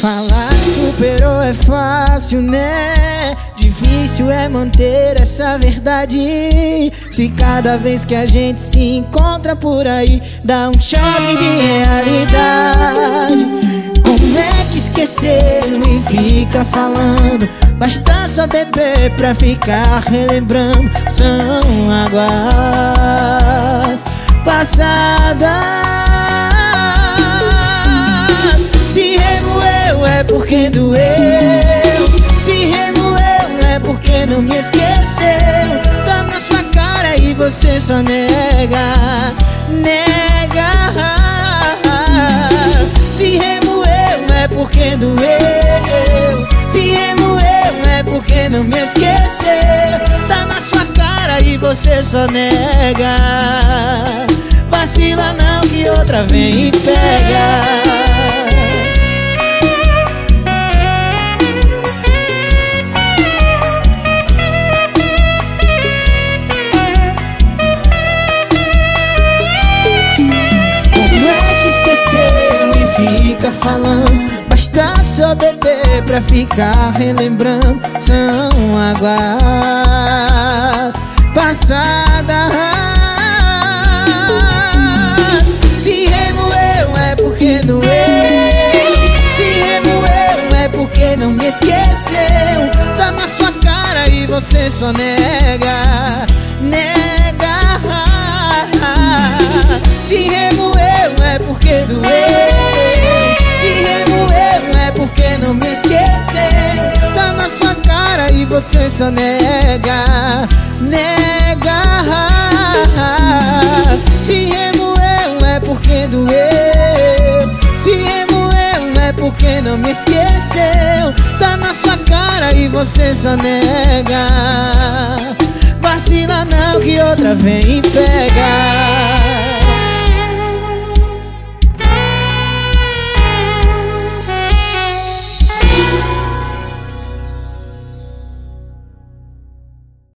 Falar que superou é fácil, né? Difícil é manter essa verdade. Se cada vez que a gente se encontra por aí dá um choque de realidade. Como é que esquecer e fica falando? Basta só beber pra ficar relembrando. São águas passadas. Se remoeu é porque doeu. Se remoeu é porque não me esqueceu. Tá na sua cara e você só nega. Nega. Se remoeu é porque doeu. Se remoeu é porque não me esqueceu. Tá na sua cara e você só nega. Vacila não que outra vem e pega. Fica falando, basta só beber pra ficar relembrando. São águas passadas. Se remoeu é porque doeu. Se remoeu é porque não me esqueceu. Tá na sua cara e você só nega. Nega. Se remoeu é porque doeu. Se remoeu é porque não me esqueceu. Tá na sua cara e você só nega. Nega. Se remoeu é porque doeu. Se remoeu é porque não me esqueceu. Tá na sua cara e você só nega. Vacila não que outra vem e